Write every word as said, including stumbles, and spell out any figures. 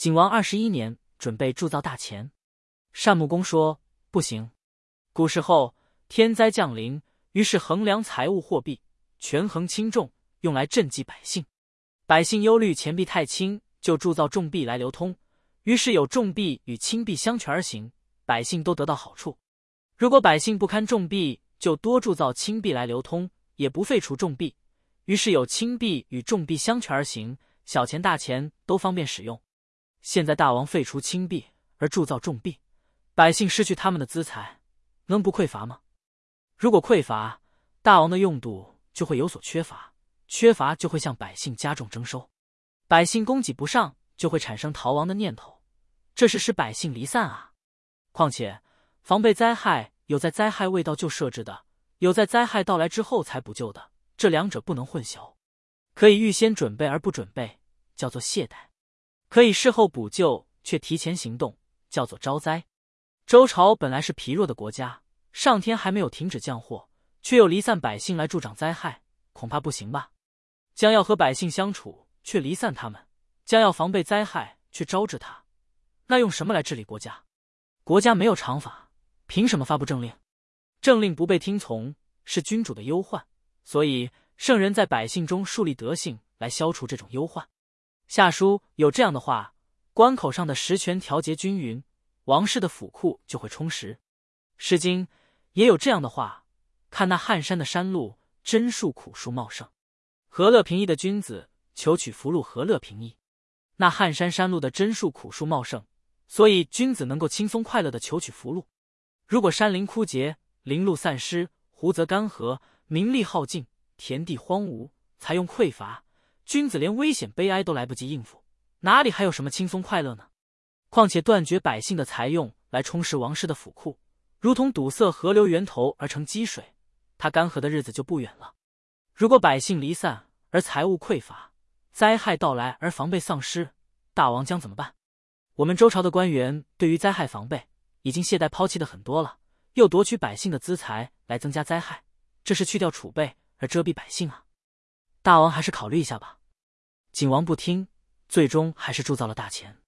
景王二十一年，准备铸造大钱。单穆公说：“不行。古时候天灾降临，于是衡量财物货币，权衡轻重，用来赈济百姓。百姓忧虑钱币太轻，就铸造重币来流通。于是有重币与轻币相权而行，百姓都得到好处。如果百姓不堪重币，就多铸造轻币来流通，也不废除重币。于是有轻币与重币相权而行，小钱大钱都方便使用。现在大王废除轻币而铸造重币，百姓失去他们的资财，能不匮乏吗？如果匮乏，大王的用度就会有所缺乏，缺乏就会向百姓加重征收，百姓供给不上，就会产生逃亡的念头，这是使百姓离散啊。况且防备灾害有在灾害未到就设置的，有在灾害到来之后才补救的，这两者不能混淆。可以预先准备而不准备，叫做懈怠；可以事后补救却提前行动，叫做招灾。周朝本来是疲弱的国家，上天还没有停止降祸，却又离散百姓来助长灾害，恐怕不行吧？将要和百姓相处，却离散他们；将要防备灾害，却招致他，那用什么来治理国家？国家没有常法，凭什么发布政令？政令不被听从，是君主的忧患，所以圣人在百姓中树立德性，来消除这种忧患。下书有这样的话：关口上的实权调节均匀，王室的府库就会充实。诗经也有这样的话：看那汉山的山路，真树苦树茂盛。和乐平易的君子，求取福禄和乐平易。那汉山山路的真树苦树茂盛，所以君子能够轻松快乐地求取福禄。如果山林枯竭，林路散失，湖泽干涸，民力耗尽，田地荒芜，财用匮乏，君子连危险悲哀都来不及应付，哪里还有什么轻松快乐呢？况且断绝百姓的财用来充实王室的府库，如同堵塞河流源头而成积水，它干涸的日子就不远了。如果百姓离散而财物匮乏，灾害到来而防备丧失，大王将怎么办？我们周朝的官员对于灾害防备已经懈怠抛弃的很多了，又夺取百姓的资财来增加灾害，这是去掉储备而遮蔽百姓啊！大王还是考虑一下吧。景王不听，最终还是铸造了大钱。